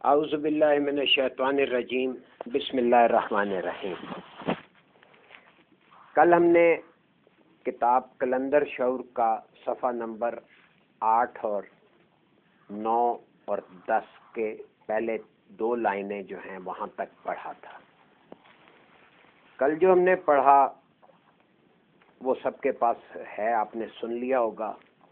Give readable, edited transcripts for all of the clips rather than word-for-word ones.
اعوذ باللہ من الشیطان الرجیم بسم اللہ الرحمن الرحیم۔ کل ہم نے کتاب قلندر شعور کا صفحہ نمبر 8 اور 9 اور 10 کے پہلے 2 لائنیں جو ہیں وہاں تک پڑھا تھا۔ کل جو ہم نے پڑھا وہ سب کے پاس ہے، آپ نے سن لیا ہوگا۔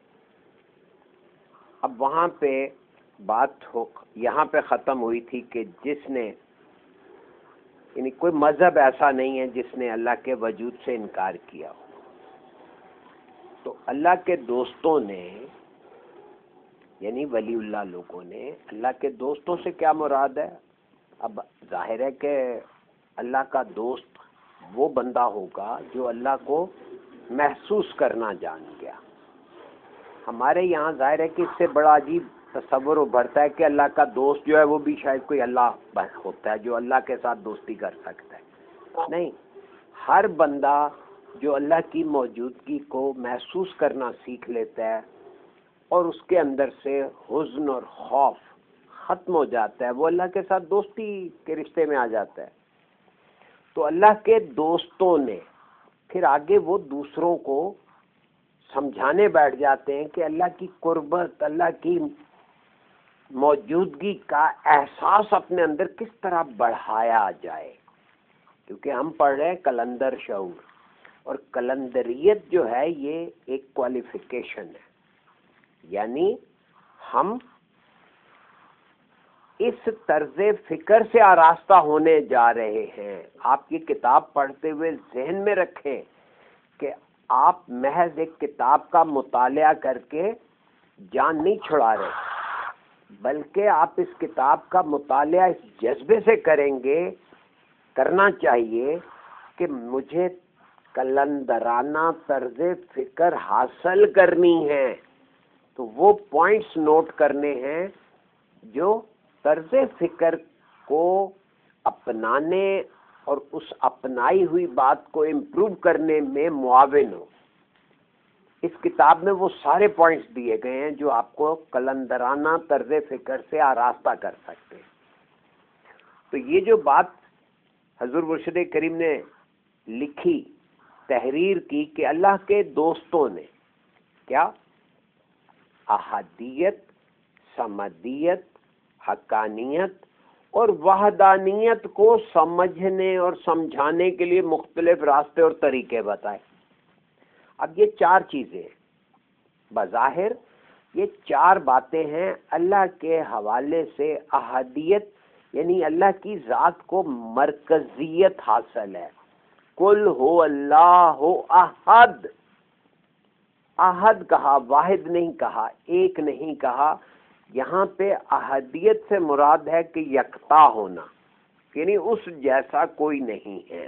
اب وہاں پہ بات یہاں پہ ختم ہوئی تھی کہ جس نے یعنی کوئی مذہب ایسا نہیں ہے جس نے اللہ کے وجود سے انکار کیا ہو۔ تو اللہ کے دوستوں نے یعنی ولی اللہ لوگوں نے، اللہ کے دوستوں سے کیا مراد ہے؟ اب ظاہر ہے کہ اللہ کا دوست وہ بندہ ہوگا جو اللہ کو محسوس کرنا جان گیا۔ ہمارے یہاں ظاہر ہے کہ اس سے بڑا عجیب تصور ابھرتا ہے کہ اللہ کا دوست جو ہے وہ بھی شاید کوئی اللہ ہوتا ہے جو اللہ کے ساتھ دوستی کر سکتا ہے۔ نہیں، ہر بندہ جو اللہ کی موجودگی کو محسوس کرنا سیکھ لیتا ہے اور اس کے اندر سے حزن اور خوف ختم ہو جاتا ہے، وہ اللہ کے ساتھ دوستی کے رشتے میں آ جاتا ہے۔ تو اللہ کے دوستوں نے پھر آگے وہ دوسروں کو سمجھانے بیٹھ جاتے ہیں کہ اللہ کی قربت، اللہ کی موجودگی کا احساس اپنے اندر کس طرح بڑھایا جائے، کیونکہ ہم پڑھ رہے ہیں قلندر شعور، اور قلندریت جو ہے یہ ایک کوالیفیکیشن ہے، یعنی ہم اس طرز فکر سے آراستہ ہونے جا رہے ہیں۔ آپ یہ کتاب پڑھتے ہوئے ذہن میں رکھیں کہ آپ محض ایک کتاب کا مطالعہ کر کے جان نہیں چھڑا رہے، بلکہ آپ اس کتاب کا مطالعہ اس جذبے سے کریں گے، کرنا چاہیے کہ مجھے قلندرانہ طرز فکر حاصل کرنی ہے۔ تو وہ پوائنٹس نوٹ کرنے ہیں جو طرز فکر کو اپنانے اور اس اپنائی ہوئی بات کو امپروو کرنے میں معاون ہو۔ اس کتاب میں وہ سارے پوائنٹس دیے گئے ہیں جو آپ کو قلندرانہ طرز فکر سے آراستہ کر سکتے ہیں۔ تو یہ جو بات حضور مرشد کریم نے لکھی، تحریر کی کہ اللہ کے دوستوں نے کیا احدیت، سمدیت، حقانیت اور وحدانیت کو سمجھنے اور سمجھانے کے لیے مختلف راستے اور طریقے بتائے۔ اب یہ 4 چیزیں بظاہر یہ 4 باتیں ہیں اللہ کے حوالے سے۔ احدیت یعنی اللہ کی ذات کو مرکزیت حاصل ہے۔ قل ہو اللہ احد، احد کہا، واحد نہیں کہا، ایک نہیں کہا۔ یہاں پہ احدیت سے مراد ہے کہ یکتا ہونا، یعنی اس جیسا کوئی نہیں ہے۔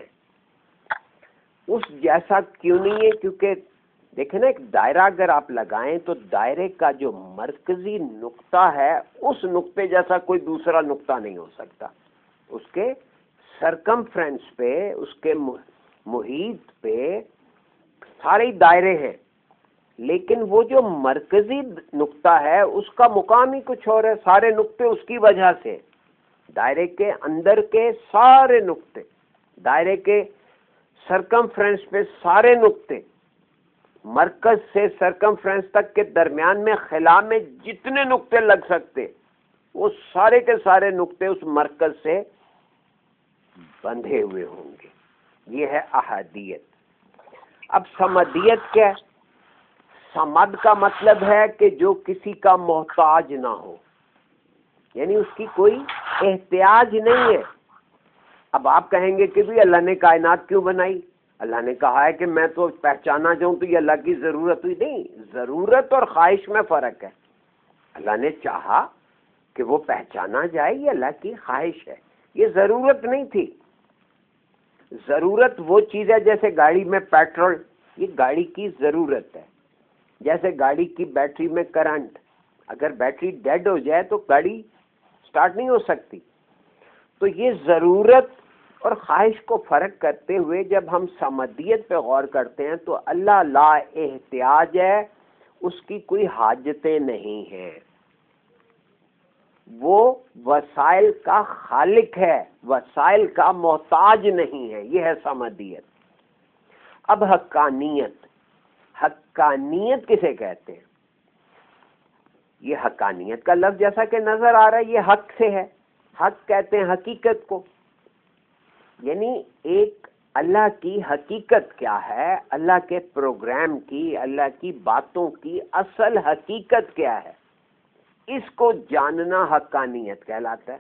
اس جیسا کیوں نہیں ہے؟ کیونکہ دیکھیں نا، ایک دائرہ اگر آپ لگائیں تو دائرے کا جو مرکزی نقطہ ہے اس نقطے جیسا کوئی دوسرا نقطہ نہیں ہو سکتا۔ اس کے سرکمفرنس پہ، اس کے محیط پہ سارے دائرے ہیں، لیکن وہ جو مرکزی نقطہ ہے اس کا مقام ہی کچھ اور ہے۔ سارے نقطے اس کی وجہ سے، دائرے کے اندر کے سارے نقطے، دائرے کے سرکمفرنس پہ سارے نقطے، مرکز سے سرکمفرنس تک کے درمیان میں خلا میں جتنے نقطے لگ سکتے وہ سارے کے سارے نقطے اس مرکز سے بندھے ہوئے ہوں گے۔ یہ ہے احدیت۔ اب سمدیت کیا ہے؟ سمد کا مطلب ہے کہ جو کسی کا محتاج نہ ہو، یعنی اس کی کوئی احتیاج نہیں ہے۔ اب آپ کہیں گے کہ بھی اللہ نے کائنات کیوں بنائی؟ اللہ نے کہا ہے کہ میں تو پہچانا چاہوں تو یہ اللہ کی ضرورت ہوئی نہیں۔ ضرورت اور خواہش میں فرق ہے۔ اللہ نے چاہا کہ وہ پہچانا جائے، یہ اللہ کی خواہش ہے، یہ ضرورت نہیں تھی۔ ضرورت وہ چیز ہے جیسے گاڑی میں پیٹرول، یہ گاڑی کی ضرورت ہے۔ جیسے گاڑی کی بیٹری میں کرنٹ، اگر بیٹری ڈیڈ ہو جائے تو گاڑی سٹارٹ نہیں ہو سکتی۔ تو یہ ضرورت اور خواہش کو فرق کرتے ہوئے جب ہم سمدیت پہ غور کرتے ہیں تو اللہ لا احتیاج ہے، اس کی کوئی حاجتیں نہیں ہیں۔ وہ وسائل کا خالق ہے، وسائل کا محتاج نہیں ہے، یہ ہے سمدیت۔ اب حقانیت، حقانیت کسے کہتے ہیں؟ یہ حقانیت کا لفظ جیسا کہ نظر آ رہا ہے یہ حق سے ہے، حق کہتے ہیں حقیقت کو، یعنی ایک اللہ کی حقیقت کیا ہے، اللہ کے پروگرام کی، اللہ کی باتوں کی اصل حقیقت کیا ہے، اس کو جاننا حقانیت کہلاتا ہے۔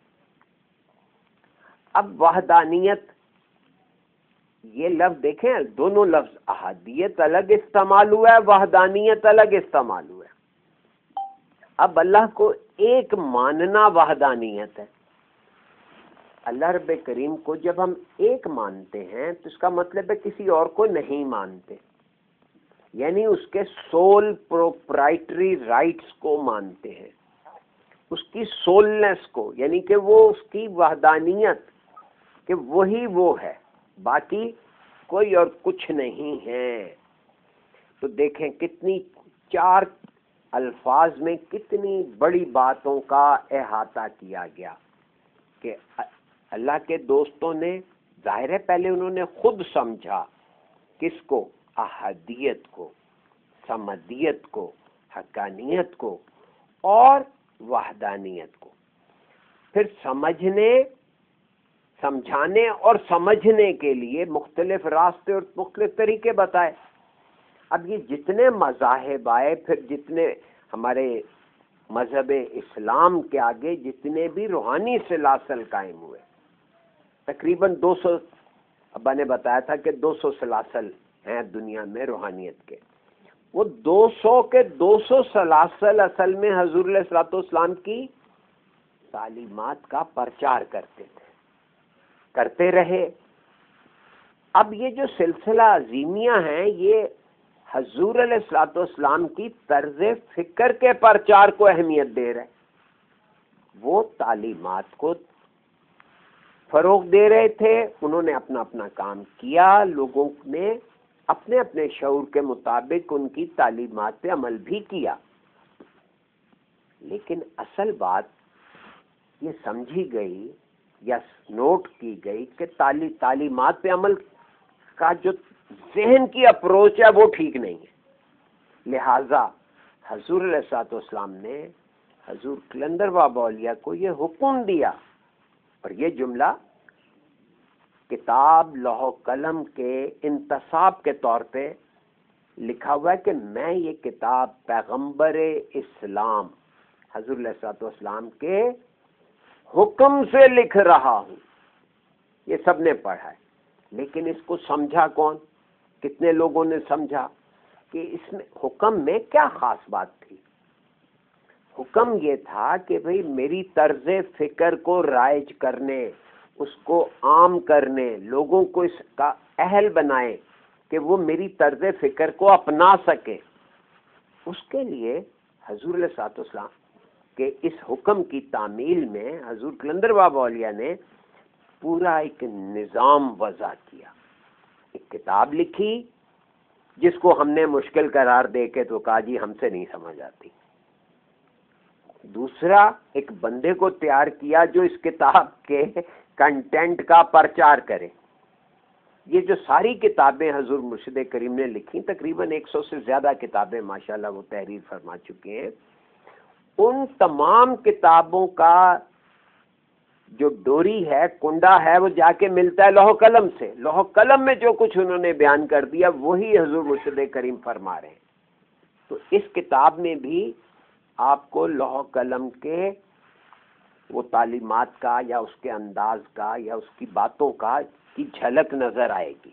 اب وحدانیت، یہ لفظ دیکھیں، دونوں لفظ احادیت الگ استعمال ہوا ہے، وحدانیت الگ استعمال ہوا ہے۔ اب اللہ کو ایک ماننا وحدانیت ہے۔ اللہ رب کریم کو جب ہم ایک مانتے ہیں تو اس کا مطلب ہے کسی اور کو نہیں مانتے، یعنی اس کے سول پروپرائٹری رائٹس کو مانتے ہیں، اس کی سولنس کو، یعنی کہ وہ اس کی وحدانیت کہ وہی وہ ہے، باقی کوئی اور کچھ نہیں ہے۔ تو دیکھیں کتنی چار الفاظ میں کتنی بڑی باتوں کا احاطہ کیا گیا کہ اللہ کے دوستوں نے ظاہر ہے پہلے انہوں نے خود سمجھا کس کو، احدیت کو، سمدیت کو، حقانیت کو اور وحدانیت کو، پھر سمجھانے اور سمجھنے کے لیے مختلف راستے اور مختلف طریقے بتائے۔ اب یہ جتنے مذاہب آئے، پھر جتنے ہمارے مذہب اسلام کے آگے جتنے بھی روحانی سلاسل قائم ہوئے، تقریباً 200، ابا نے بتایا تھا کہ 200 سلاسل ہیں دنیا میں روحانیت کے، وہ 200 کے 200 سلاسل اصل میں حضور علیہ الصلوۃ والسلام کی تعلیمات کا پرچار کرتے تھے، کرتے رہے۔ اب یہ جو سلسلہ عظیمیہ ہیں یہ حضور علیہ الصلوۃ والسلام کی طرز فکر کے پرچار کو اہمیت دے رہے، وہ تعلیمات کو فروغ دے رہے تھے، انہوں نے اپنا اپنا کام کیا، لوگوں نے اپنے اپنے شعور کے مطابق ان کی تعلیمات پہ عمل بھی کیا، لیکن اصل بات یہ سمجھی گئی یا نوٹ کی گئی کہ تعلیمات پہ عمل کا جو ذہن کی اپروچ ہے وہ ٹھیک نہیں ہے۔ لہذا حضور علیہ الصلوۃ والسلام نے حضور قلندر بابا اولیاء کو یہ حکم دیا، اور یہ جملہ کتاب لوح و قلم کے انتصاب کے طور پہ لکھا ہوا ہے کہ میں یہ کتاب پیغمبر اسلام حضور علیہ الصلوۃ والسلام کے حکم سے لکھ رہا ہوں۔ یہ سب نے پڑھا ہے، لیکن اس کو سمجھا کون؟ کتنے لوگوں نے سمجھا کہ اس میں حکم میں کیا خاص بات تھی؟ حکم یہ تھا کہ بھئی میری طرز فکر کو رائج کرنے، اس کو عام کرنے، لوگوں کو اس کا اہل بنائے کہ وہ میری طرز فکر کو اپنا سکے۔ اس کے لیے حضور علیہ الصلوۃ والسلام کہ اس حکم کی تعمیل میں حضور قلندر بابا اولیاء نے پورا ایک نظام وضع کیا، ایک کتاب لکھی جس کو ہم نے مشکل قرار دے کے تو کہا جی ہم سے نہیں سمجھ آتی۔ دوسرا ایک بندے کو تیار کیا جو اس کتاب کے کنٹینٹ کا پرچار کرے۔ یہ جو ساری کتابیں حضور مرشد کریم نے لکھی، تقریباً 100 سے زیادہ کتابیں ماشاءاللہ وہ تحریر فرما چکے ہیں، ان تمام کتابوں کا جو ڈوری ہے، کنڈا ہے، وہ جا کے ملتا ہے لوح قلم سے۔ لوح قلم میں جو کچھ انہوں نے بیان کر دیا وہی حضور مرشد کریم فرما رہے ہیں۔ تو اس کتاب میں بھی آپ کو لوح قلم کے وہ تعلیمات کا یا اس کے انداز کا یا اس کی باتوں کا کی جھلک نظر آئے گی۔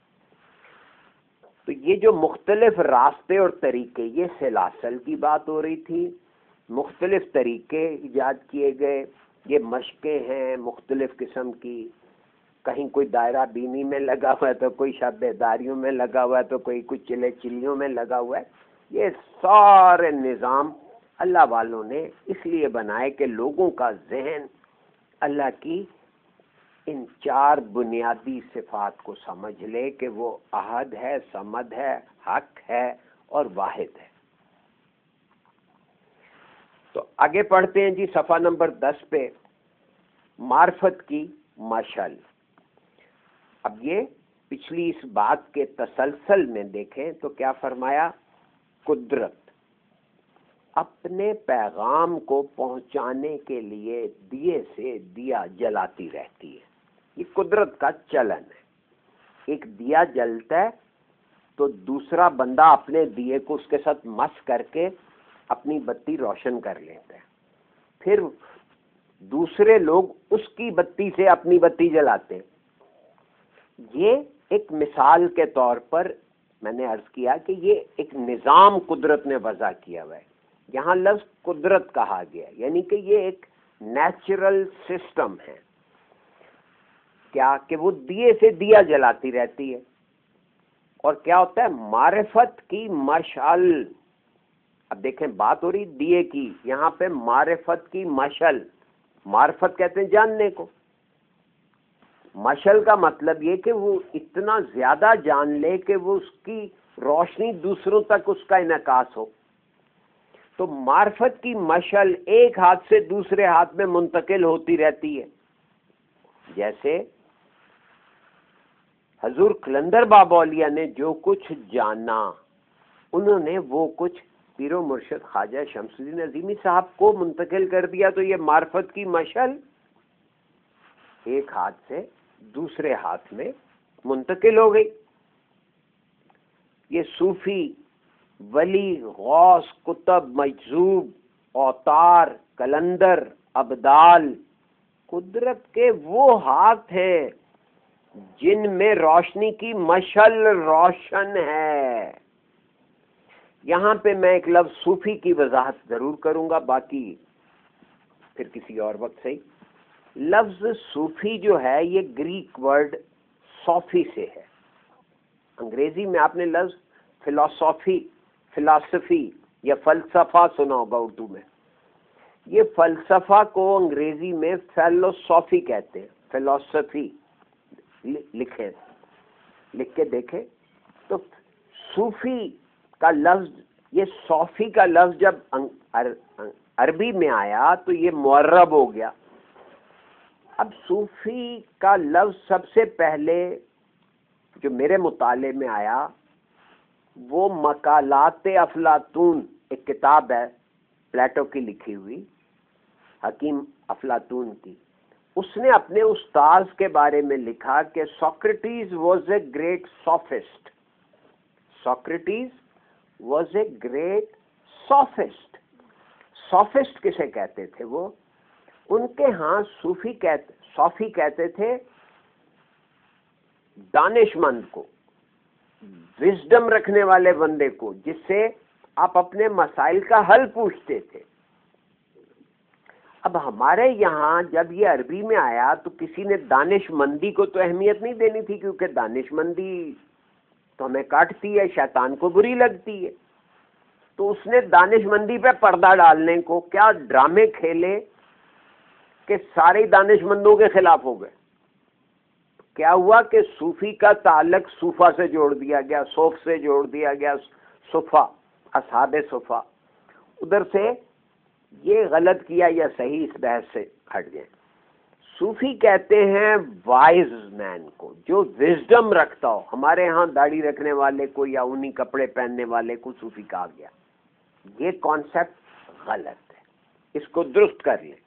تو یہ جو مختلف راستے اور طریقے، یہ سلاسل کی بات ہو رہی تھی، مختلف طریقے ایجاد کیے گئے، یہ مشقیں ہیں مختلف قسم کی، کہیں کوئی دائرہ بینی میں لگا ہوا ہے تو کوئی شب بیداریوں میں لگا ہوا ہے تو کوئی کچھ چلے چلیوں میں لگا ہوا ہے۔ یہ سارے نظام اللہ والوں نے اس لیے بنائے کہ لوگوں کا ذہن اللہ کی ان چار بنیادی صفات کو سمجھ لے کہ وہ احد ہے، صمد ہے، حق ہے اور واحد ہے۔ تو آگے پڑھتے ہیں جی صفحہ نمبر 10 پہ، معرفت کی مشعل۔ اب یہ پچھلی اس بات کے تسلسل میں دیکھیں تو کیا فرمایا؟ قدرت اپنے پیغام کو پہنچانے کے لیے دیے سے دیا جلاتی رہتی ہے، یہ قدرت کا چلن ہے۔ ایک دیا جلتا ہے تو دوسرا بندہ اپنے دیے کو اس کے ساتھ مس کر کے اپنی بتی روشن کر لیتا ہے، پھر دوسرے لوگ اس کی بتی سے اپنی بتی جلاتے ہیں۔ یہ ایک مثال کے طور پر میں نے عرض کیا کہ یہ ایک نظام قدرت نے وضع کیا ہوا ہے، یہاں لفظ قدرت کہا گیا، یعنی کہ یہ ایک نیچرل سسٹم ہے، کیا کہ وہ دیے سے دیا جلاتی رہتی ہے۔ اور کیا ہوتا ہے؟ معرفت کی مشعل۔ اب دیکھیں بات ہو رہی دیے کی، یہاں پہ معرفت کی مشعل۔ معرفت کہتے ہیں جاننے کو، مشعل کا مطلب یہ کہ وہ اتنا زیادہ جان لے کہ وہ اس کی روشنی دوسروں تک اس کا انعکاس ہو۔ تو معرفت کی مشعل ایک ہاتھ سے دوسرے ہاتھ میں منتقل ہوتی رہتی ہے۔ جیسے حضور قلندر بابا اولیاء نے جو کچھ جانا، انہوں نے وہ کچھ پیر و مرشد خواجہ شمس الدین عظیمی صاحب کو منتقل کر دیا، تو یہ معرفت کی مشعل ایک ہاتھ سے دوسرے ہاتھ میں منتقل ہو گئی۔ یہ صوفی، ولی، غوث، کتب، مجذوب، اوتار، قلندر، ابدال قدرت کے وہ ہاتھ ہیں جن میں روشنی کی مشعل روشن ہے۔ یہاں پہ میں ایک لفظ صوفی کی وضاحت ضرور کروں گا، باقی پھر کسی اور وقت سے ہی۔ لفظ صوفی جو ہے یہ گریک ورڈ صوفی سے ہے۔ انگریزی میں آپ نے لفظ فلاسفی یا فلسفہ سنا ہوگا اردو میں۔ یہ فلسفہ کو انگریزی میں فلسفی کہتے ہیں، فلسفی لکھیں، لکھ کے دیکھیں تو صوفی کا لفظ، یہ صوفی کا لفظ جب عربی میں آیا تو یہ معرب ہو گیا۔ اب صوفی کا لفظ سب سے پہلے جو میرے مطالعے میں آیا وہ مقالات افلاطون، ایک کتاب ہے پلیٹو کی لکھی ہوئی، حکیم افلاطون کی۔ اس نے اپنے استاذ کے بارے میں لکھا کہ Socrates was a great sophist. Socrates was a great sophist. Sophist کسے کہتے تھے؟ وہ ان کے ہاں صوفی کہتے تھے دانش مند کو، وزڈم رکھنے والے بندے کو، جس سے آپ اپنے مسائل کا حل پوچھتے تھے۔ اب ہمارے یہاں جب یہ عربی میں آیا تو کسی نے دانش مندی کو تو اہمیت نہیں دینی تھی، کیونکہ دانش مندی تو ہمیں کاٹتی ہے، شیطان کو بری لگتی ہے۔ تو اس نے دانش مندی پہ پردہ ڈالنے کو کیا ڈرامے کھیلے کہ سارے دانش مندوں کے خلاف ہو گئے۔ کیا ہوا کہ صوفی کا تعلق صوفہ سے جوڑ دیا گیا، صوف سے جوڑ دیا گیا، صفہ، اصحاب صفہ۔ ادھر سے یہ غلط کیا یا صحیح، اس بحث سے ہٹ گئے۔ صوفی کہتے ہیں وائز مین کو، جو وزڈم رکھتا ہو۔ ہمارے ہاں داڑھی رکھنے والے کو یا اونی کپڑے پہننے والے کو صوفی کہا گیا۔ یہ کانسیپٹ غلط ہے، اس کو درست کر لیں۔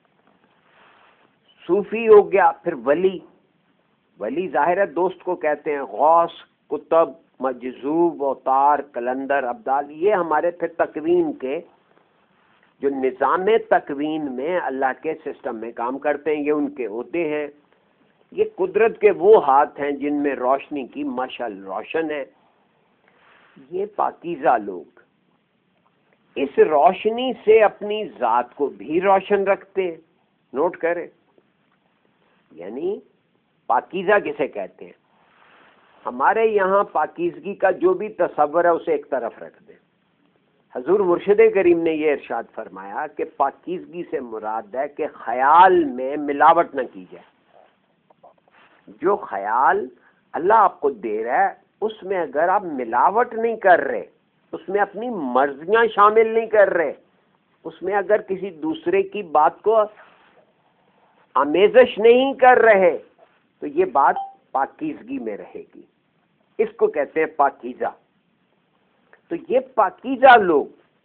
صوفی ہو گیا، پھر ولی۔ ولی ظاہر ہے دوست کو کہتے ہیں، غوث، کتب، مجذوب، اوتار، قلندر، ابدال، یہ ہمارے پھر تکوین کے جو نظام تکوین میں اللہ کے سسٹم میں کام کرتے ہیں، یہ ان کے ہوتے ہیں۔ یہ قدرت کے وہ ہاتھ ہیں جن میں روشنی کی مشعل روشن ہے۔ یہ پاکیزہ لوگ اس روشنی سے اپنی ذات کو بھی روشن رکھتے ہیں۔ نوٹ کریں، یعنی پاکیزہ کسے کہتے ہیں؟ ہمارے یہاں پاکیزگی کا جو بھی تصور ہے اسے ایک طرف رکھ دیں۔ حضور مرشد کریم نے یہ ارشاد فرمایا کہ پاکیزگی سے مراد ہے کہ خیال میں ملاوٹ نہ کی جائے۔ جو خیال اللہ آپ کو دے رہا ہے اس میں اگر آپ ملاوٹ نہیں کر رہے، اس میں اپنی مرضیاں شامل نہیں کر رہے، اس میں اگر کسی دوسرے کی بات کو آمیزش نہیں کر رہے تو یہ بات پاکیزگی میں رہے گی. اس کو کہتے ہیں پاکیزہ. تو یہ پاکیزہ لوگ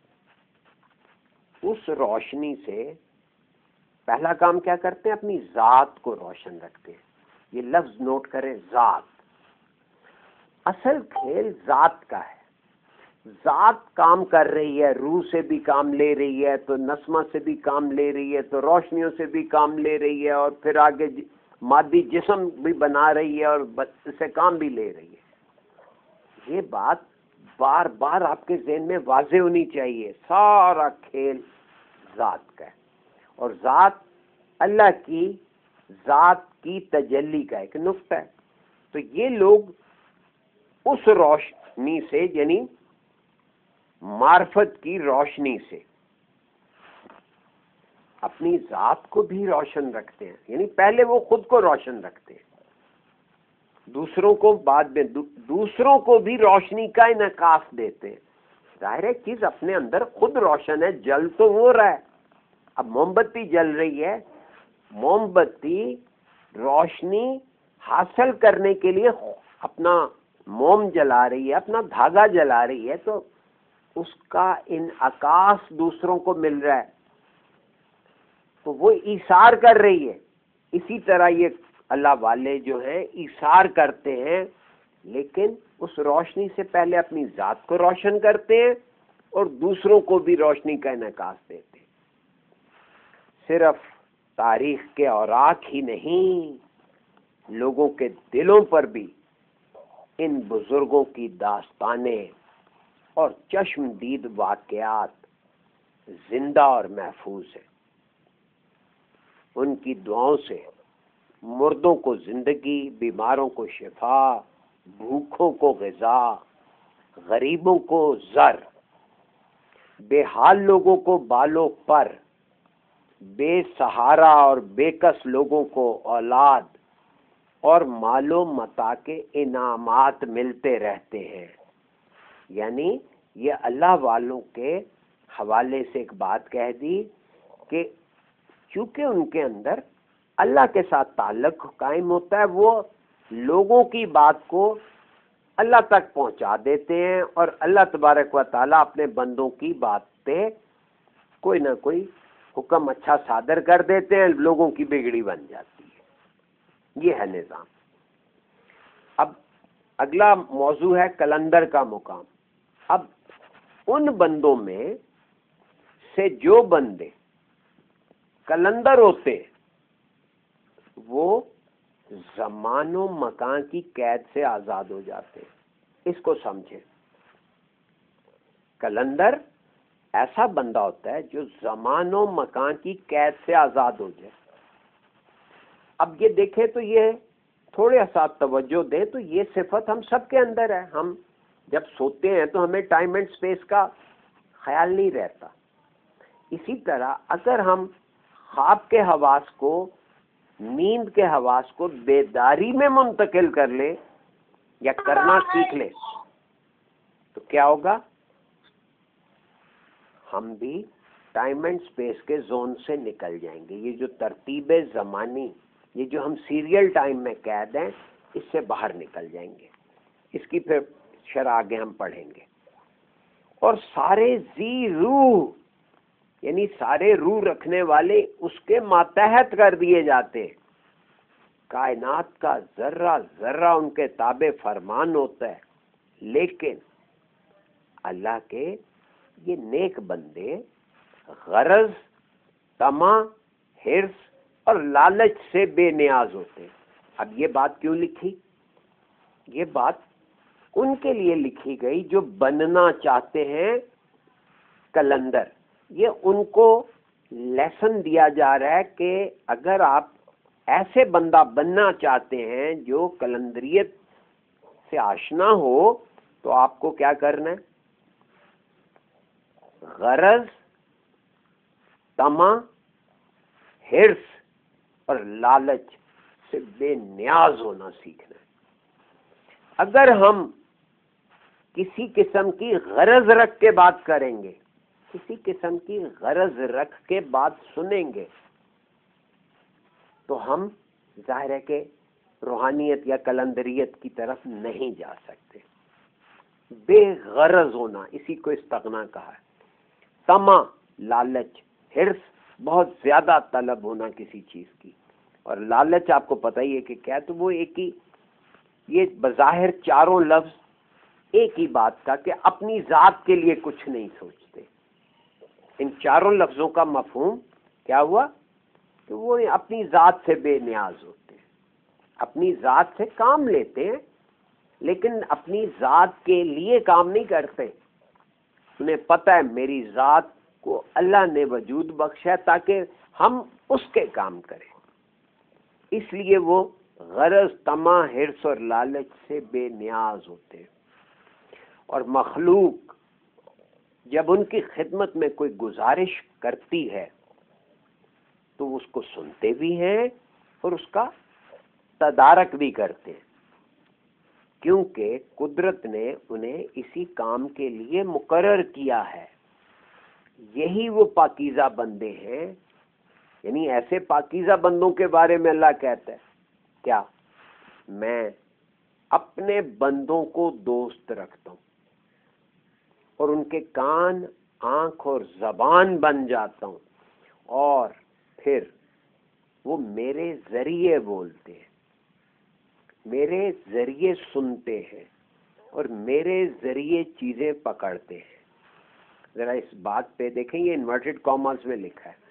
اس روشنی سے پہلا کام کیا کرتے ہیں؟ اپنی ذات کو روشن رکھتے ہیں. یہ لفظ نوٹ کریں، ذات. اصل کھیل ذات کا ہے. ذات کام کر رہی ہے، روح سے بھی کام لے رہی ہے، تو نسمہ سے بھی کام لے رہی ہے، تو روشنیوں سے بھی کام لے رہی ہے، اور پھر آگے مادی جسم بھی بنا رہی ہے اور سے کام بھی لے رہی ہے. یہ بات بار بار آپ کے ذہن میں واضح ہونی چاہیے. سارا کھیل ذات کا ہے، اور ذات اللہ کی ذات کی تجلی کا ایک نقطہ ہے. تو یہ لوگ اس روشنی سے، یعنی معرفت کی روشنی سے اپنی ذات کو بھی روشن رکھتے ہیں. یعنی پہلے وہ خود کو روشن رکھتے ہیں، دوسروں کو بعد میں، دوسروں کو بھی روشنی کا انعکاس دیتے ہیں. ظاہر ہے چیز اپنے اندر خود روشن ہے، جل تو ہو رہا ہے. اب موم بتی جل رہی ہے، موم بتی روشنی حاصل کرنے کے لیے اپنا موم جلا رہی ہے، اپنا دھاگا جلا رہی ہے، تو اس کا انعکاس دوسروں کو مل رہا ہے، تو وہ ایثار کر رہی ہے. اسی طرح یہ اللہ والے جو ہیں ایثار کرتے ہیں، لیکن اس روشنی سے پہلے اپنی ذات کو روشن کرتے ہیں اور دوسروں کو بھی روشنی کا انعکاس دیتے ہیں. صرف تاریخ کے اوراق ہی نہیں، لوگوں کے دلوں پر بھی ان بزرگوں کی داستانیں اور چشم دید واقعات زندہ اور محفوظ ہیں. ان کی دعاؤں سے مردوں کو زندگی، بیماروں کو شفا، بھوکھوں کو غذا، غریبوں کو زر، بے حال لوگوں کو بالوں پر، بے سہارا اور بے کس لوگوں کو اولاد اور مال و متاع کے انعامات ملتے رہتے ہیں. یعنی یہ اللہ والوں کے حوالے سے ایک بات کہہ دی کہ چونکہ ان کے اندر اللہ کے ساتھ تعلق قائم ہوتا ہے، وہ لوگوں کی بات کو اللہ تک پہنچا دیتے ہیں، اور اللہ تبارک و تعالیٰ اپنے بندوں کی بات پہ کوئی نہ کوئی حکم اچھا صادر کر دیتے ہیں، لوگوں کی بگڑی بن جاتی ہے. یہ ہے نظام. اب اگلا موضوع ہے کلندر کا مقام. اب ان بندوں میں سے جو بندے کلندر ہوتے وہ زمان و مکان کی قید سے آزاد ہو جاتے ہیں. اس کو سمجھیں. کلندر ایسا بندہ ہوتا ہے جو زمان و مکان کی قید سے آزاد ہو جائے. اب یہ دیکھیں تو یہ تھوڑے ساتھ توجہ دیں تو یہ صفت ہم سب کے اندر ہے. ہم جب سوتے ہیں تو ہمیں ٹائم اینڈ سپیس کا خیال نہیں رہتا. اسی طرح اگر ہم خواب کے حواس کو، نیند کے حواس کو بیداری میں منتقل کر لیں یا کرنا سیکھ لیں تو کیا ہوگا؟ ہم بھی ٹائم اینڈ سپیس کے زون سے نکل جائیں گے. یہ جو ترتیب زمانی، یہ جو ہم سیریل ٹائم میں قید ہیں، اس سے باہر نکل جائیں گے. اس کی پھر شرح آگے ہم پڑھیں گے. اور سارے ذی روح، یعنی سارے روح رکھنے والے اس کے ماتحت کر دیے جاتے ہیں. کائنات کا ذرہ ذرہ ان کے تابع فرمان ہوتا ہے. لیکن اللہ کے یہ نیک بندے غرض، طمع، حرص اور لالچ سے بے نیاز ہوتے ہیں. اب یہ بات کیوں لکھی؟ یہ بات ان کے لیے لکھی گئی جو بننا چاہتے ہیں کلندر. یہ ان کو لیسن دیا جا رہا ہے کہ اگر آپ ایسے بندہ بننا چاہتے ہیں جو کلندریت سے آشنا ہو تو آپ کو کیا کرنا ہے؟ غرض، طمع، حرص اور لالچ سے بے نیاز ہونا سیکھنا ہے. اگر ہم کسی قسم کی غرض رکھ کے بات کریں گے کسی قسم کی غرض رکھ کے بات سنیں گے تو ہم ظاہر ہے کہ روحانیت یا کلندریت کی طرف نہیں جا سکتے. بے غرض ہونا، اسی کو استغنا کہا ہے. طمع، لالچ، حرص، بہت زیادہ طلب ہونا کسی چیز کی. اور لالچ آپ کو پتہ ہی ہے کہ کیا، تو وہ ایک ہی، یہ بظاہر چاروں لفظ ایک ہی بات کا کہ اپنی ذات کے لیے کچھ نہیں سوچتے. ان چاروں لفظوں کا مفہوم کیا ہوا کہ وہ اپنی ذات سے بے نیاز ہوتے ہیں، اپنی ذات سے کام لیتے ہیں لیکن اپنی ذات کے لیے کام نہیں کرتے. انہیں پتہ ہے میری ذات کو اللہ نے وجود بخشا ہے تاکہ ہم اس کے کام کریں، اس لیے وہ غرض، طمع، حرص اور لالچ سے بے نیاز ہوتے ہیں. اور مخلوق جب ان کی خدمت میں کوئی گزارش کرتی ہے تو اس کو سنتے بھی ہیں اور اس کا تدارک بھی کرتے ہیں، کیونکہ قدرت نے انہیں اسی کام کے لیے مقرر کیا ہے. یہی وہ پاکیزہ بندے ہیں. یعنی ایسے پاکیزہ بندوں کے بارے میں اللہ کہتا ہے کیا، میں اپنے بندوں کو دوست رکھتا ہوں اور ان کے کان، آنکھ اور زبان بن جاتا ہوں، اور پھر وہ میرے ذریعے بولتے ہیں، میرے ذریعے سنتے ہیں اور میرے ذریعے چیزیں پکڑتے ہیں. ذرا اس بات پہ دیکھیں، یہ انورٹڈ کاماز میں لکھا ہے.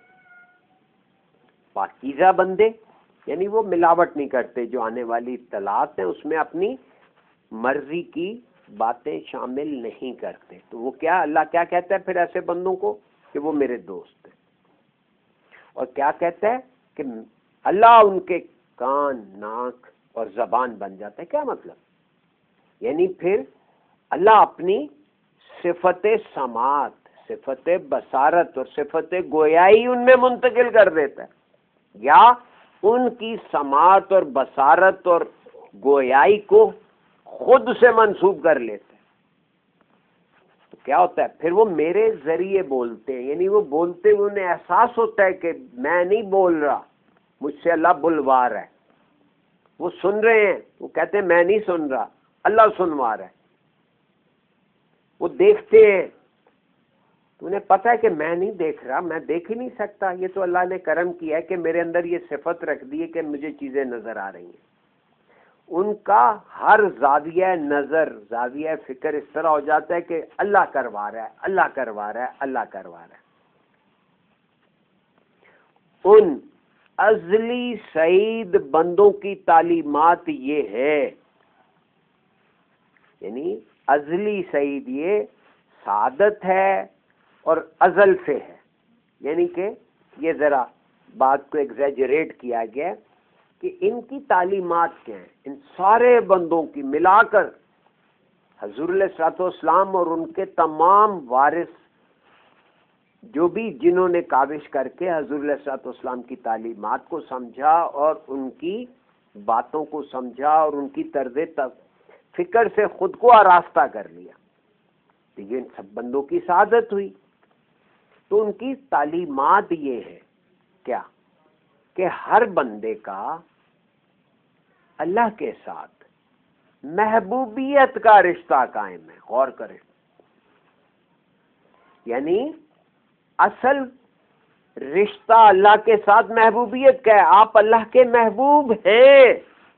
پاکیزہ بندے یعنی وہ ملاوٹ نہیں کرتے، جو آنے والی اطلاعات ہیں اس میں اپنی مرضی کی باتیں شامل نہیں کرتے. تو وہ کیا، اللہ کیا کہتا ہے پھر ایسے بندوں کو کہ وہ میرے دوست ہیں. اور کیا کہتا ہے کہ اللہ ان کے کان، ناک اور زبان بن جاتا ہے. کیا مطلب؟ یعنی پھر اللہ اپنی صفت سماعت، صفت بصارت اور صفت گویائی ان میں منتقل کر دیتا ہے، یا ان کی سماعت اور بصارت اور گویائی کو خود سے منسوب کر لیتے ہیں. تو کیا ہوتا ہے پھر وہ میرے ذریعے بولتے ہیں. یعنی وہ بولتے ہوئے انہیں احساس ہوتا ہے کہ میں نہیں بول رہا، مجھ سے اللہ بلوا رہا ہے. وہ سن رہے ہیں، وہ کہتے ہیں میں نہیں سن رہا، اللہ سنوا رہا ہے. وہ دیکھتے ہیں تو انہیں پتہ ہے کہ میں نہیں دیکھ رہا، میں دیکھ ہی نہیں سکتا، یہ تو اللہ نے کرم کیا ہے کہ میرے اندر یہ صفت رکھ دی ہے کہ مجھے چیزیں نظر آ رہی ہیں. ان کا ہر زاویہ نظر، زاویہ فکر اس طرح ہو جاتا ہے کہ اللہ کروا رہا ہے، اللہ کروا رہا ہے، اللہ کروا رہا ہے. ان ازلی سعید بندوں کی تعلیمات یہ ہے، یعنی ازلی سعید یہ سعادت ہے اور ازل سے ہے. یعنی کہ یہ ذرا بات کو ایگزیجریٹ کیا گیا کہ ان کی تعلیمات کیا ہیں، ان سارے بندوں کی ملا کر حضور علیہ الصلوۃ والسلام اور ان کے تمام وارث جو بھی جنہوں نے کاوش کر کے حضور علیہ الصلوۃ والسلام کی تعلیمات کو سمجھا اور ان کی باتوں کو سمجھا اور ان کی طرز فکر سے خود کو آراستہ کر لیا، تو یہ ان سب بندوں کی سعادت ہوئی. تو ان کی تعلیمات یہ ہے کیا کہ ہر بندے کا اللہ کے ساتھ محبوبیت کا رشتہ قائم ہے. غور کریں، یعنی اصل رشتہ اللہ کے ساتھ محبوبیت کا ہے. آپ اللہ کے محبوب ہیں.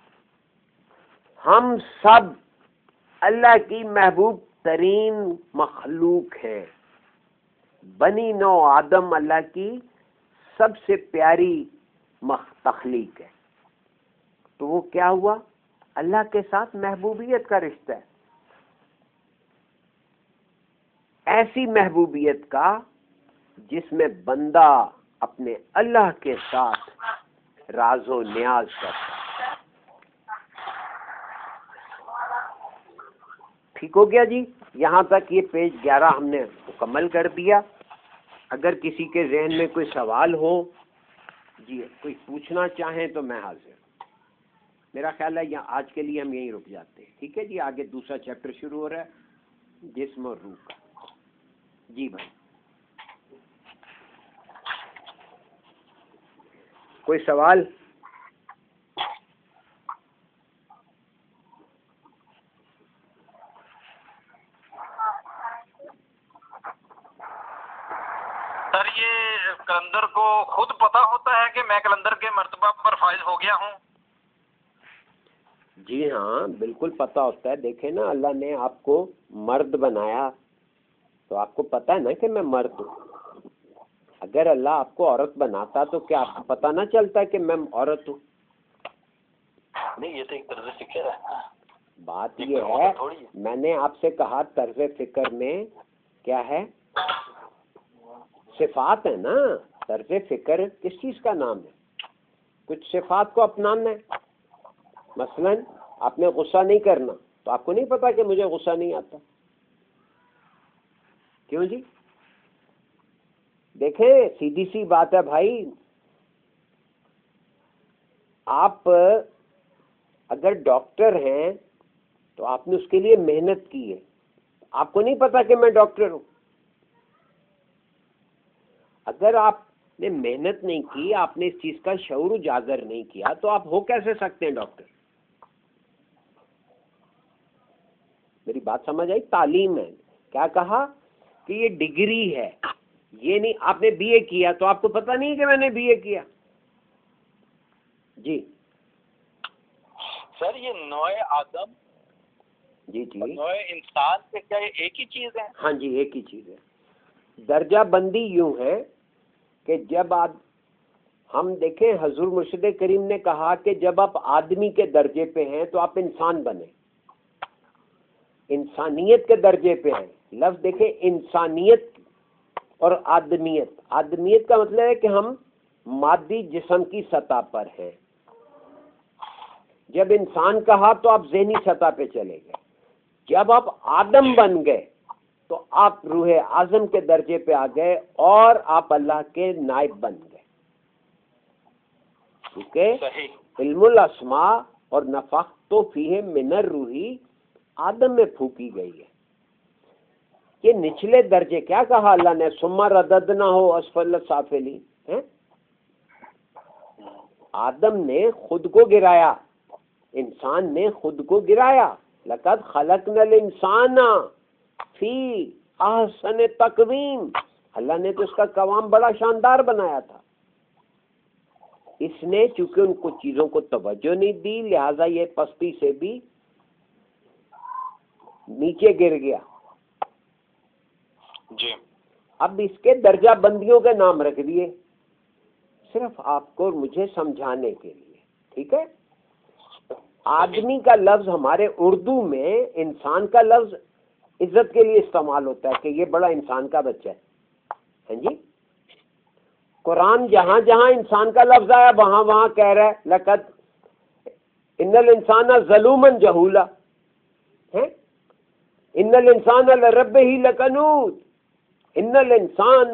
ہم سب اللہ کی محبوب ترین مخلوق ہے. بنی نو آدم اللہ کی سب سے پیاری تخلیق ہے. تو وہ کیا ہوا؟ اللہ کے ساتھ محبوبیت کا رشتہ ہے. ایسی محبوبیت کا جس میں بندہ اپنے اللہ کے ساتھ راز و نیاز کرتا ہے. ٹھیک ہو گیا جی؟ یہاں تک یہ پیج 11 ہم نے مکمل کر دیا. اگر کسی کے ذہن میں کوئی سوال ہو، جی کوئی پوچھنا چاہیں تو میں حاضر. میرا خیال ہے یہاں آج کے لیے ہم یہیں رک جاتے ہیں. ٹھیک ہے جی؟ آگے دوسرا چیپٹر شروع ہو رہا ہے، جسم اور روح کا. جی بھائی. کوئی سوال؟ سر یہ کلندر کو خود پتا ہوتا ہے کہ میں کلندر کے مرتبہ پر فائز ہو گیا ہوں؟ جی ہاں بالکل پتا ہوتا ہے. دیکھیں نا اللہ نے آپ کو مرد بنایا تو آپ کو پتا ہے نا کہ میں مرد ہوں. اگر اللہ آپ کو عورت بناتا تو کیا آپ کو پتا نہ چلتا کہ میں عورت ہوں؟ نہیں یہ تو ایک طرز فکر ہے. بات یہ ہے میں نے آپ سے کہا طرز فکر میں کیا ہے؟ صفات ہے نا. طرز فکر کس چیز کا نام ہے؟ کچھ صفات کو اپنانا ہے. مثلا آپ نے غصہ نہیں کرنا تو آپ کو نہیں پتا کہ مجھے غصہ نہیں آتا. کیوں جی؟ دیکھیں سیدھی سی بات ہے بھائی. آپ اگر ڈاکٹر ہیں تو آپ نے اس کے لیے محنت کی ہے. آپ کو نہیں پتا کہ میں ڈاکٹر ہوں. اگر آپ نے محنت نہیں کی, آپ نے اس چیز کا شعور اجاگر نہیں کیا تو آپ ہو کیسے سکتے ہیں ڈاکٹر؟ میری بات سمجھ آئی؟ تعلیم ہے. کیا کہا کہ یہ ڈگری ہے, یہ نہیں آپ نے بی اے کیا تو آپ کو پتہ نہیں کہ میں نے بی اے کیا. جی سر یہ نوع آدم جی جی نوع انسان سے کیا یہ ایک ہی چیز ہے؟ ہاں جی ایک ہی چیز ہے. درجہ بندی یوں ہے کہ جب آپ ہم دیکھیں حضور مرشد کریم نے کہا کہ جب آپ آدمی کے درجے پہ ہیں تو آپ انسان بنیں. انسانیت کے درجے پہ ہیں. لفظ دیکھیں انسانیت اور آدمیت. آدمیت کا مطلب ہے کہ ہم مادی جسم کی سطح پر ہیں. جب انسان کہا تو آپ ذہنی سطح پہ چلے گئے. جب آپ آدم بن گئے تو آپ روح اعظم کے درجے پہ آ گئے اور آپ اللہ کے نائب بن گئے. کیونکہ علم الاسماء اور نفخت فیہ من الروح آدم میں پھونکی گئی ہے. یہ نچلے درجے. کیا کہا اللہ نے؟ ثم رددناہ اسفل السافلین. آدم نے خود کو گرایا, انسان نے خود کو گرایا. لقد خلقنا الانسان فی احسن تقویم. اللہ نے تو اس کا قوام بڑا شاندار بنایا تھا. اس نے چونکہ ان کو چیزوں کو توجہ نہیں دی لہذا یہ پستی سے بھی نیچے گر گیا. جی اب اس کے درجہ بندیوں کے نام رکھ دیے صرف آپ کو اور مجھے سمجھانے کے لیے. ٹھیک ہے؟ آدمی کا لفظ ہمارے اردو میں انسان کا لفظ عزت کے لیے استعمال ہوتا ہے کہ یہ بڑا انسان کا بچہ ہے. ہاں جی. قرآن جہاں جہاں انسان کا لفظ آیا وہاں وہاں کہہ رہا ہے لقد ان الانسان ظلوما جہولا. ان الانسان لربہ لکنود. ان الانسان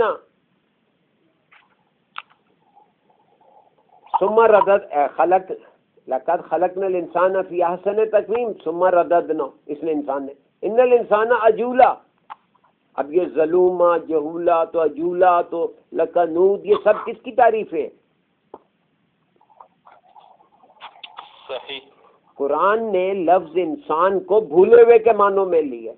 ثم ردد خلق لقد خلقنا الانسان فی احسن تقویم ثم رددنا. اس نے انسان نے ان الانسان عجولا. اب یہ ظلوما جہولا تو عجولا تو لکنود یہ سب کس کی تعریف ہے؟ صحیح. قرآن نے لفظ انسان کو بھولے ہوئے کے معنوں میں لیا.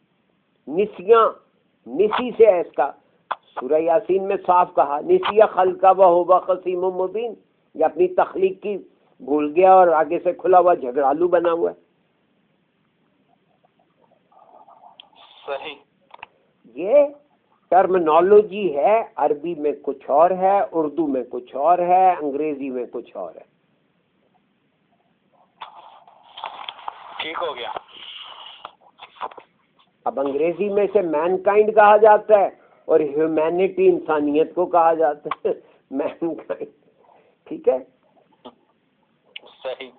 نسی سے ہے اس کا. سورہ یاسین میں صاف کہا نسیہ خلقہ وہو خصیم مبین. یہ اپنی تخلیق کی بھول گیا اور آگے سے کھلا ہوا جھگڑالو بنا ہوا ہے. صحیح. یہ ٹرمنالوجی ہے. عربی میں کچھ اور ہے, اردو میں کچھ اور ہے, انگریزی میں کچھ اور ہے. ٹھیک ہو گیا. اب انگریزی میں سے مین کائنڈ کہا جاتا ہے اور ہیومینٹی انسانیت کو کہا جاتا ہے مین کائنڈ. ٹھیک ہے؟ صحیح.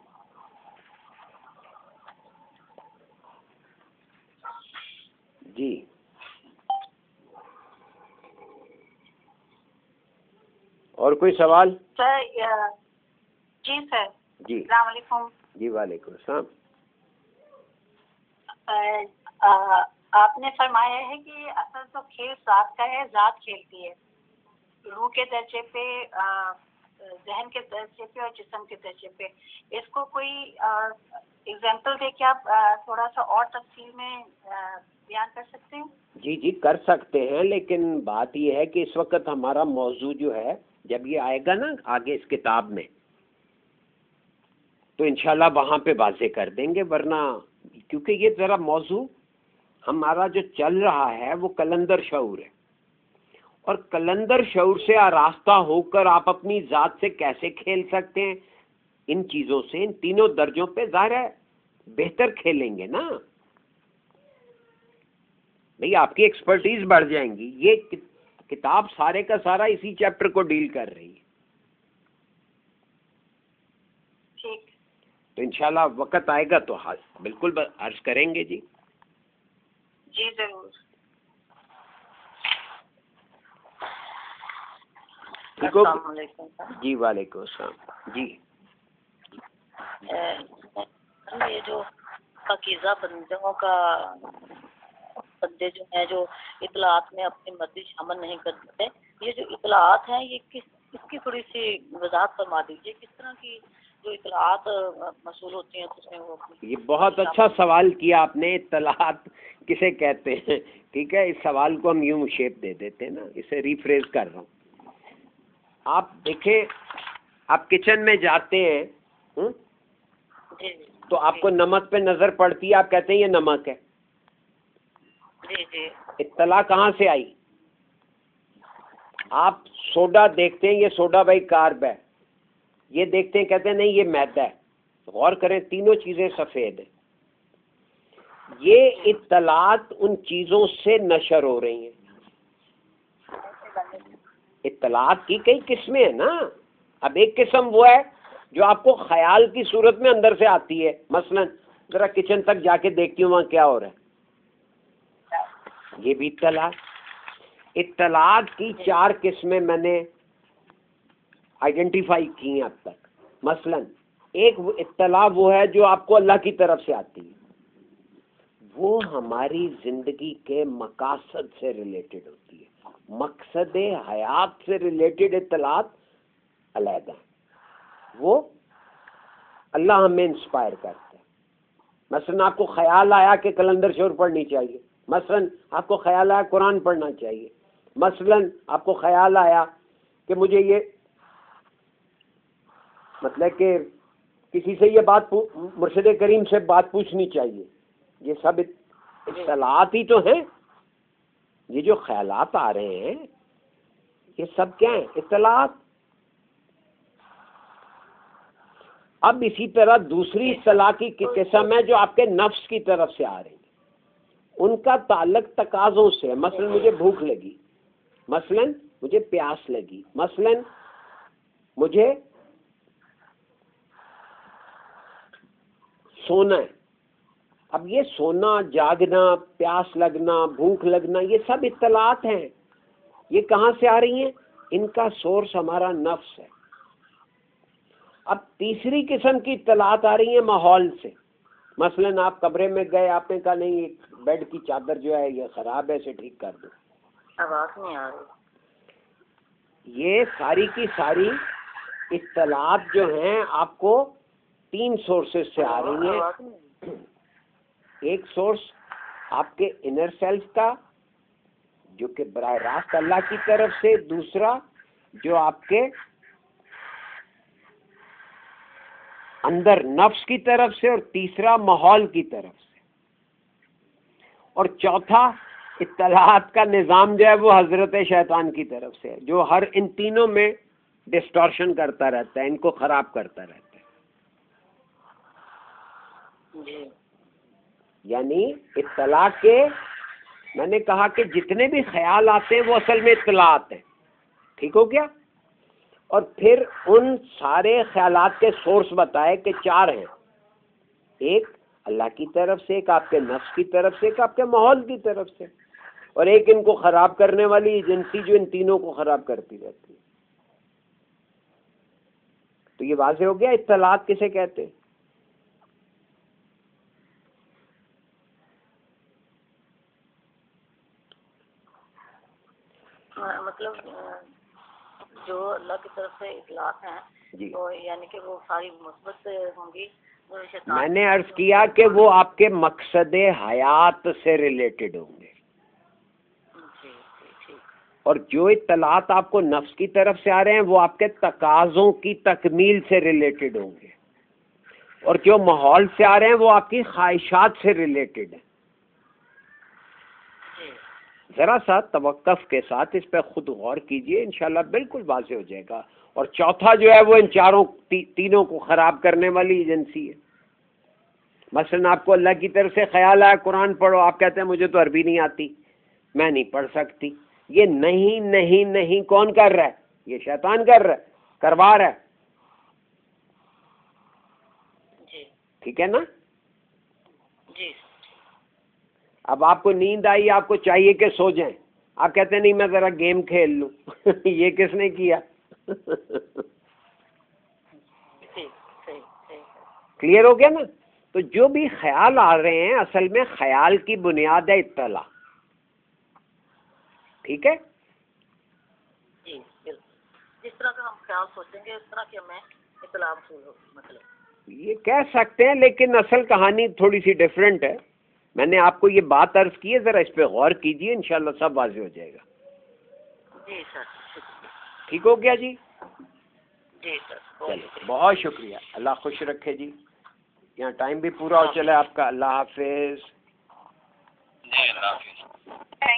جی اور کوئی سوال؟ سر جی سر. جی السلام علیکم. جی وعلیکم السلام. آپ نے فرمایا ہے کہ اصل تو کھیل ذات کا ہے, ذات کھیلتی ہے. روح کے درجے پہ ذہن کے درجے پہ اور جسم کے درجے پہ، اس کو کوئی اگزامپل دے کے آپ تھوڑا سا اور تفصیل میں بیان کر سکتے ہیں؟ جی جی کر سکتے ہیں، لیکن بات یہ ہے کہ اس وقت ہمارا موضوع جو ہے، جب یہ آئے گا نا آگے اس کتاب میں تو انشاءاللہ وہاں پہ واضح کر دیں گے، ورنہ کیونکہ یہ ذرا موضوع ہمارا جو چل رہا ہے وہ کلندر شعور ہے، اور کلندر شعور سے آراستہ ہو کر آپ اپنی ذات سے کیسے کھیل سکتے ہیں، ان چیزوں سے، ان تینوں درجوں پہ ظاہر ہے بہتر کھیلیں گے نا بھئی، آپ کی ایکسپرٹیز بڑھ جائیں گی۔ یہ کتاب سارے کا سارا اسی چیپٹر کو ڈیل کر رہی ہے، ٹھیک، تو انشاءاللہ وقت آئے گا تو بالکل عرض کریں گے جی۔ جی ضرور۔ ٹھیک ہو؟ السلام علیکم سر۔ جی وعلیکم السلام جی۔ یہ جو پاکیزہ بندوں کا بندے جو ہیں جو اطلاعات میں اپنی مرضی شامل نہیں کر سکتے، یہ جو اطلاعات ہیں یہ اس کی تھوڑی سی وضاحت فرما دیجیے، کس طرح کی جو اطلاعات موصول ہوتی ہیں اس میں وہ یہ بہت اچھا سوال کیا آپ نے، اطلاعات کسے کہتے ہیں؟ ٹھیک ہے، اس سوال کو ہم یوں شیپ دے دیتے ہیں نا، اسے ریفریز کر رہا ہوں۔ آپ دیکھیں، آپ کچن میں جاتے ہیں تو آپ کو نمک پہ نظر پڑتی ہے، آپ کہتے ہیں یہ نمک ہے۔ جی جی۔ اطلاع کہاں سے آئی؟ آپ سوڈا دیکھتے ہیں، یہ سوڈا بائی کارب ہے، یہ دیکھتے ہیں کہتے ہیں نہیں یہ میدا ہے، غور کریں تینوں چیزیں سفید ہیں۔ یہ اطلاعات ان چیزوں سے نشر ہو رہی ہیں۔ اطلاعات کی کئی قسمیں ہیں نا، اب ایک قسم وہ ہے جو آپ کو خیال کی صورت میں اندر سے آتی ہے، مثلا ذرا کچن تک جا کے دیکھتی ہوں وہاں کیا ہو رہا ہے، یہ بھی اطلاعات کی 4 قسمیں میں نے آئیڈینٹیفائی کی ہیں اب تک۔ مثلا ایک اطلاع وہ ہے جو آپ کو اللہ کی طرف سے آتی ہے، وہ ہماری زندگی کے مقاصد سے ریلیٹڈ ہوتی ہے، مقصد حیات سے ریلیٹڈ اطلاعات علیحدہ ہیں، وہ اللہ ہمیں انسپائر کرتا ہے۔ مثلا آپ کو خیال آیا کہ کلندر شعور پڑھنی چاہیے، مثلا آپ کو خیال آیا قرآن پڑھنا چاہیے، مثلا آپ کو خیال آیا کہ مجھے یہ مطلب کہ کسی سے یہ بات مرشد کریم سے بات پوچھنی چاہیے، یہ سب اطلاعات ہی تو ہیں۔ یہ جو خیالات آ رہے ہیں یہ سب کیا ہیں؟ اطلاعات۔ اب اسی طرح دوسری اطلاع کی قسم ہے جو آپ کے نفس کی طرف سے آ رہی ہے، ان کا تعلق تقاضوں سے، مثلا مجھے بھوک لگی، مثلا مجھے پیاس لگی، مثلا مجھے سونا ہے۔ اب یہ سونا، جاگنا، پیاس لگنا، بھوک لگنا، یہ سب اطلاعات ہیں۔ یہ کہاں سے آ رہی ہیں؟ ان کا سورس ہمارا نفس ہے۔ اب تیسری قسم کی اطلاعات آ رہی ہیں ماحول سے، مثلا آپ کمرے میں گئے، آپ نے کہا نہیں بیڈ کی چادر جو ہے یہ خراب ہے، اسے ٹھیک کر دو، آواز نہیں آ رہی۔ یہ ساری کی ساری اطلاعات جو ہیں آپ کو 3 سورسز سے آ رہی ہیں۔ ایک سورس آپ کے انر سیلف کا جو کہ براہ راست اللہ کی طرف سے، دوسرا جو آپ کے اندر نفس کی طرف سے، اور تیسرا ماحول کی طرف سے، اور چوتھا اطلاعات کا نظام جو ہے وہ حضرت شیطان کی طرف سے ہے، جو ہر ان تینوں میں ڈسٹورشن کرتا رہتا ہے، ان کو خراب کرتا رہتا ہے۔ جی۔ یعنی اطلاع کے، میں نے کہا کہ جتنے بھی خیال آتے ہیں وہ اصل میں اطلاعات ہیں، ٹھیک ہو گیا؟ اور پھر ان سارے خیالات کے سورس بتائے کہ 4 ہیں، ایک اللہ کی طرف سے، ایک آپ کے نفس کی طرف سے، ایک آپ کے ماحول کی طرف سے، اور ایک ان کو خراب کرنے والی ایجنسی جو ان تینوں کو خراب کرتی رہتی ہے۔ تو یہ واضح ہو گیا اطلاعات کسے کہتے ہیں۔ مطلب جو اللہ کی طرف سے اطلاعات ہیں جی تو یعنی کہ وہ ساری مثبت ہوں گی. میں نے عرض کیا کہ وہ آپ کے مقصد حیات سے ریلیٹڈ ہوں گے. جی ٹھیک. اور جو اطلاعات آپ کو نفس کی طرف سے آ رہے ہیں وہ آپ کے تقاضوں کی تکمیل سے ریلیٹڈ ہوں گے. اور جو ماحول سے آ رہے ہیں وہ آپ کی خواہشات سے ریلیٹڈ ہیں. ذرا سا توقف کے ساتھ اس پہ خود غور کیجئے، انشاءاللہ بالکل واضح ہو جائے گا. اور چوتھا جو ہے وہ ان چاروں تینوں کو خراب کرنے والی ایجنسی ہے. مثلا آپ کو اللہ کی طرف سے خیال آیا قرآن پڑھو، آپ کہتے ہیں مجھے تو عربی نہیں آتی، میں نہیں پڑھ سکتی. یہ نہیں نہیں نہیں کون کر رہا ہے؟ یہ شیطان کر رہا ہے، کروا رہا ہے. جی ٹھیک ہے نا؟ جی. اب آپ کو نیند آئی، آپ کو چاہیے کہ سو جائیں، آپ کہتے ہیں نہیں میں ذرا گیم کھیل لوں. یہ کس نے کیا؟ کلیئر ہو گیا نا؟ تو جو بھی خیال آ رہے ہیں اصل میں خیال کی بنیاد ہے اطلاع. ٹھیک ہے؟ جی بالکل. جس طرح کا ہم خیال سوچیں گے اس طرح کی ہمیں اطلاع حصول ہوگی. مطلب یہ کہہ سکتے ہیں، لیکن اصل کہانی تھوڑی سی ڈیفرنٹ ہے. میں نے آپ کو یہ بات عرض کی ہے، ذرا اس پہ غور کیجئے، انشاءاللہ سب واضح ہو جائے گا. جی سر. ٹھیک ہو گیا جی؟ جی سر. چلیے بہت شکریہ، اللہ خوش رکھے جی. یہاں ٹائم بھی پورا ہو چلا ہے آپ کا. اللہ حافظ. جی اللہ حافظ.